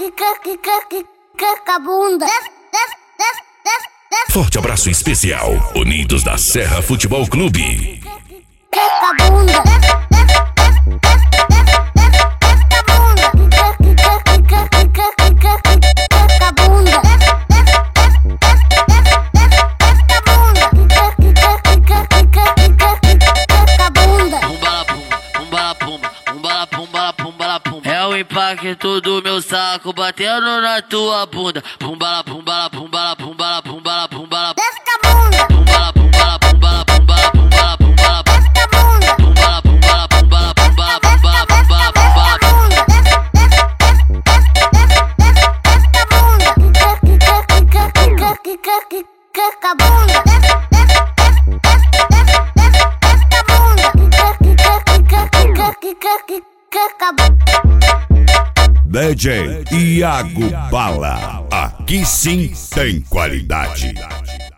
a bunda. Forte abraço especial, Unidos da Serra Futebol Clube. A bunda. É o impacto do meu saco batendo na tua bunda. Pumbala, pumbala, pumbala, pumbala, pumbala, pumbala. Desce a bunda. Pumbala, pumbala, pumbala, pumbala, pumbala, pumbala. Desce a bunda. Pumbala, pumbala, pumbala, pumbala, pumbala, pumbala, pumbala. A bunda. DJ Iago Bala, aqui sim tem qualidade.